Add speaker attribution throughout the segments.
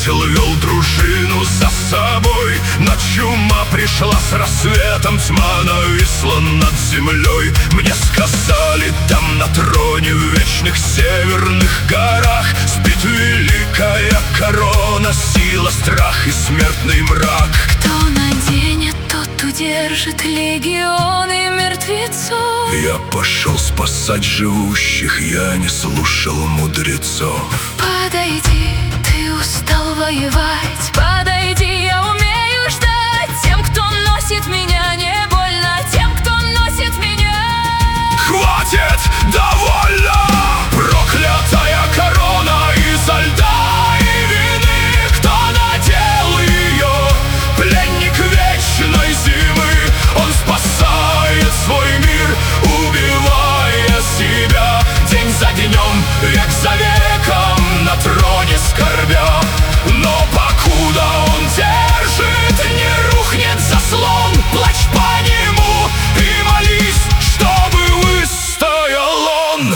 Speaker 1: ангел вел дружину за собой, но чума пришла с рассветом, тьма нависла над землей. Мне сказали, там на троне в вечных северных горах спит великая корона, сила, страх и смертный мрак.
Speaker 2: Кто наденет, тот удержит легионы мертвецов.
Speaker 1: Я пошел спасать живущих, я не слушал мудрецов.
Speaker 2: Подойди, ты устал воевать, подойди, я умею ждать. Тем, кто носит меня, не больно, тем, кто носит меня.
Speaker 1: Хватит, довольно! Проклятая корона изо льда и вины, кто надел ее? Пленник вечной зимы, он спасает свой мир, убивая себя день за днем, век за веком, на троне скорбя. Но покуда он держит, не рухнет заслон. Плачь по нему и молись, чтобы выстоял он.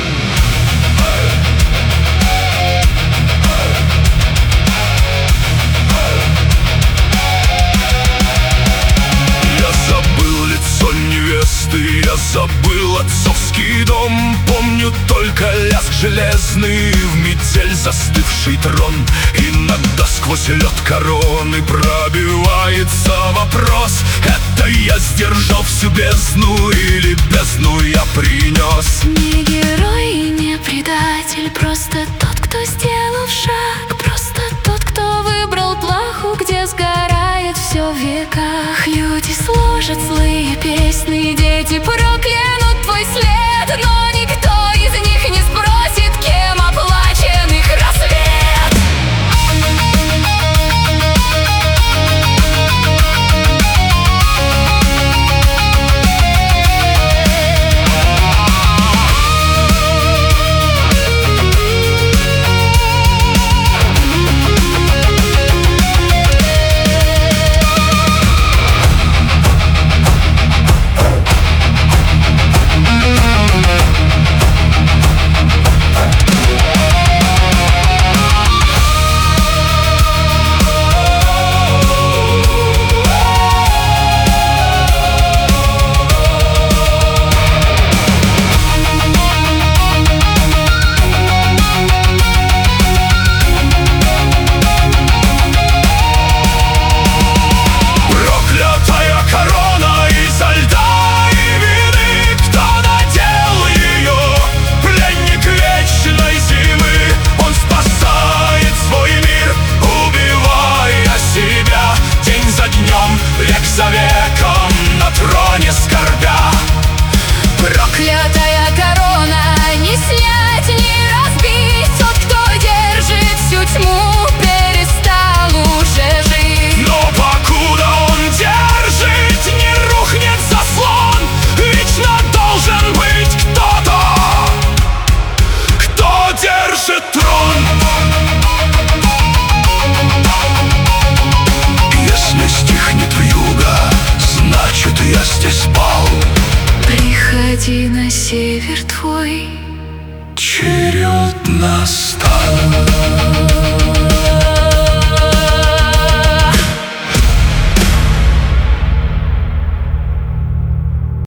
Speaker 1: Я забыл лицо невесты, я забыл отцовский дом. Помню только лязг железный, в метель застывший трон. Иногда сквозь лед короны пробивается вопрос: это я сдержал всю бездну или бездну я принес?
Speaker 2: Не герой и не предатель, просто тот, кто сделал шаг, просто тот, кто выбрал плаху, где сгорает все в веках. Люди сложат злые песни, дети проклянут твой след, но никто из них не спросит, кем оплачен их рассвет.
Speaker 1: Век за веком, на троне скорбя.
Speaker 2: Проклятая корона, не снять, не разбить. Тот, кто держит всю тьму, перестал уже жить.
Speaker 1: Но покуда он держит, не рухнет заслон. Вечно должен быть кто-то, кто держит трон. Если стихнет вьюга, значит я здесь спал.
Speaker 2: Приходи на север твой,
Speaker 1: черед настал.